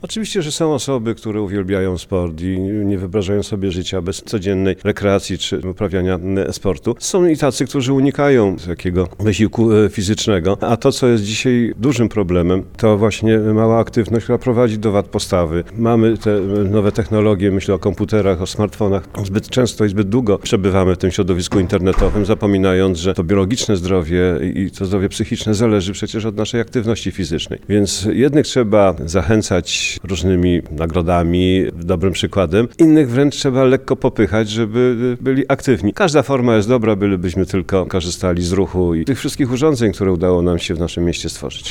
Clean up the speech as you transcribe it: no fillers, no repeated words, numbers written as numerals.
Oczywiście, że są osoby, które uwielbiają sport i nie wyobrażają sobie życia bez codziennej rekreacji czy uprawiania sportu. Są i tacy, którzy unikają takiego wysiłku fizycznego, a to, co jest dzisiaj dużym problemem, to właśnie mała aktywność, która prowadzi do wad postawy. Mamy te nowe technologie, myślę o komputerach, o smartfonach. Zbyt często i zbyt długo przebywamy w tym środowisku internetowym, zapominając, że to biologiczne zdrowie i to zdrowie psychiczne zależy przecież od naszej aktywności fizycznej. Więc jednych trzeba zachęcać różnymi nagrodami, dobrym przykładem, innych wręcz trzeba lekko popychać, żeby byli aktywni. Każda forma jest dobra, bylibyśmy tylko korzystali z ruchu i tych wszystkich urządzeń, które udało nam się w naszym mieście stworzyć.